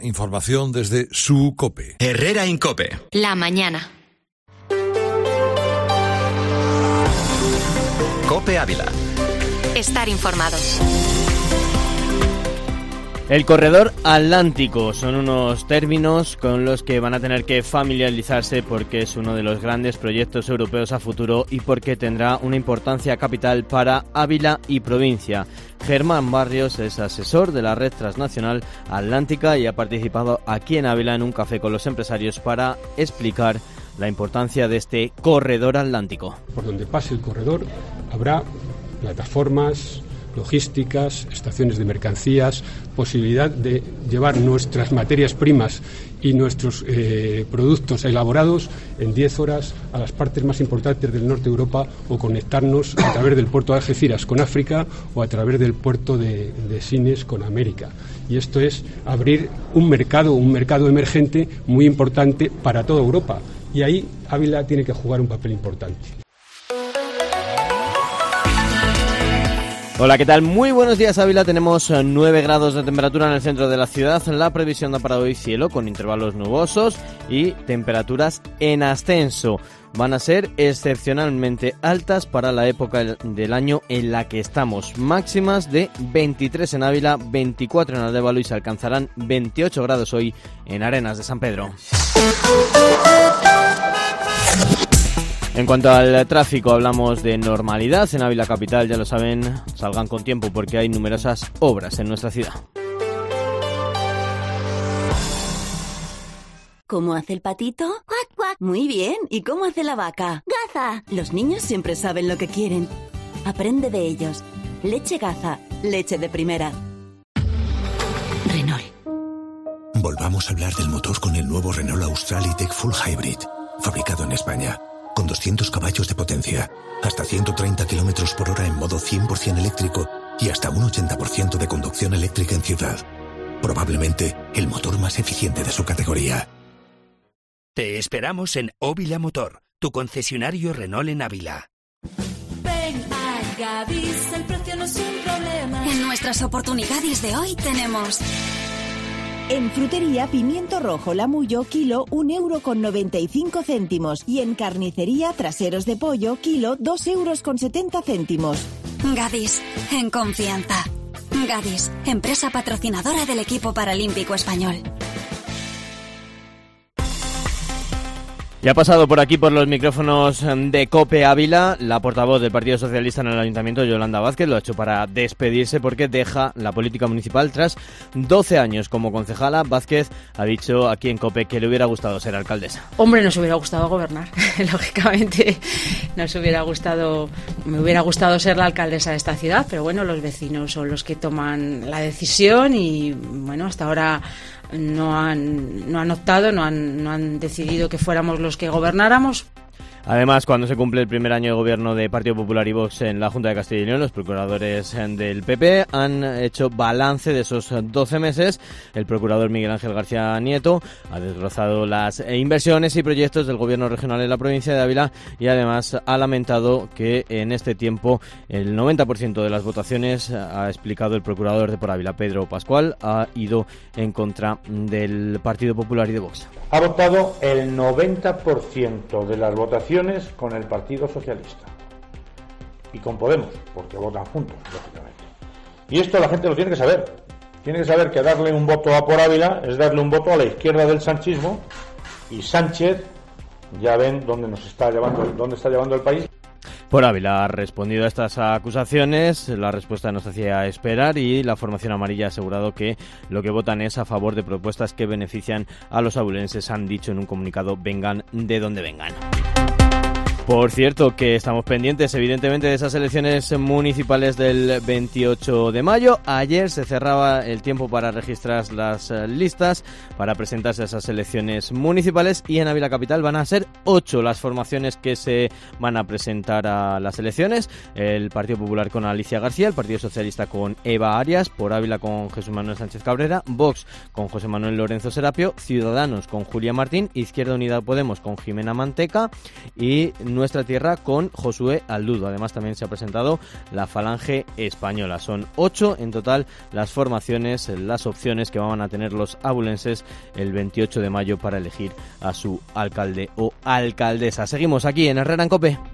Información desde su COPE. Herrera Incope. La mañana. COPE Ávila. Estar informado. El corredor atlántico son unos términos con los que van a tener que familiarizarse porque es uno de los grandes proyectos europeos a futuro y porque tendrá una importancia capital para Ávila y provincia. Germán Barrios es asesor de la Red Transnacional Atlántica y ha participado aquí en Ávila en un café con los empresarios para explicar la importancia de este corredor atlántico. Por donde pase el corredor habrá plataformas logísticas, estaciones de mercancías, posibilidad de llevar nuestras materias primas y nuestros productos elaborados en 10 horas a las partes más importantes del norte de Europa o conectarnos a través del puerto de Algeciras con África o a través del puerto de Sines con América. Y esto es abrir un mercado emergente muy importante para toda Europa. Y ahí Ávila tiene que jugar un papel importante. Hola, ¿qué tal? Muy buenos días, Ávila. Tenemos 9 grados de temperatura en el centro de la ciudad. La previsión da para hoy cielo con intervalos nubosos y temperaturas en ascenso. Van a ser excepcionalmente altas para la época del año en la que estamos. Máximas de 23 en Ávila, 24 en Aldévalo y se alcanzarán 28 grados hoy en Arenas de San Pedro. En cuanto al tráfico, hablamos de normalidad en Ávila capital, ya lo saben, salgan con tiempo porque hay numerosas obras en nuestra ciudad. ¿Cómo hace el patito? ¡Cuac, cuac! Muy bien. ¿Y cómo hace la vaca? ¡Gaza! Los niños siempre saben lo que quieren. Aprende de ellos. Leche Gaza, leche de primera. Renault. Volvamos a hablar del motor con el nuevo Renault Austral E-Tech Full Hybrid, fabricado en España. Con 200 caballos de potencia, hasta 130 km por hora en modo 100% eléctrico y hasta un 80% de conducción eléctrica en ciudad. Probablemente el motor más eficiente de su categoría. Te esperamos en Óvila Motor, tu concesionario Renault en Ávila. Ven a Gadis, el precio no es un problema. En nuestras oportunidades de hoy tenemos... En frutería, pimiento rojo Lamullo, kilo, 1,95 €. Y en carnicería, traseros de pollo, kilo, 2,70 €. Gadis, en confianza. Gadis, empresa patrocinadora del equipo paralímpico español. Y ha pasado por aquí por los micrófonos de COPE Ávila la portavoz del Partido Socialista en el Ayuntamiento, Yolanda Vázquez. Lo ha hecho para despedirse porque deja la política municipal tras 12 años como concejala. Vázquez ha dicho aquí en COPE que le hubiera gustado ser alcaldesa. Hombre, nos hubiera gustado gobernar, lógicamente me hubiera gustado ser la alcaldesa de esta ciudad, pero bueno, los vecinos son los que toman la decisión y bueno, hasta ahora no han optado, no han decidido que fuéramos los que gobernáramos. Además, cuando se cumple el primer año de gobierno de Partido Popular y Vox en la Junta de Castilla y León, los procuradores del PP han hecho balance de esos 12 meses. El procurador Miguel Ángel García Nieto ha desglosado las inversiones y proyectos del gobierno regional en la provincia de Ávila y además ha lamentado que en este tiempo el 90% de las votaciones, ha explicado el procurador de por Ávila, Pedro Pascual, ha ido en contra del Partido Popular y de Vox. Ha votado el 90% de las votaciones con el Partido Socialista y con Podemos, porque votan juntos, lógicamente. Y esto la gente lo tiene que saber. Tiene que saber que darle un voto a por Ávila es darle un voto a la izquierda del sanchismo, y Sánchez, ya ven dónde está llevando el país. Por Ávila ha respondido a estas acusaciones, la respuesta nos hacía esperar y la formación amarilla ha asegurado que lo que votan es a favor de propuestas que benefician a los abulenses. Han dicho en un comunicado, vengan de donde vengan. Por cierto, que estamos pendientes evidentemente de esas elecciones municipales del 28 de mayo. Ayer se cerraba el tiempo para registrar las listas para presentarse a esas elecciones municipales y en Ávila Capital van a ser 8 las formaciones que se van a presentar a las elecciones. El Partido Popular con Alicia García, el Partido Socialista con Eva Arias, por Ávila con Jesús Manuel Sánchez Cabrera, Vox con José Manuel Lorenzo Serapio, Ciudadanos con Julia Martín, Izquierda Unida Podemos con Jimena Manteca y nuestra tierra con Josué Aldudo. Además también se ha presentado la Falange Española. Son 8 en total las formaciones, las opciones que van a tener los abulenses el 28 de mayo para elegir a su alcalde o alcaldesa. Seguimos aquí en Herrera en COPE.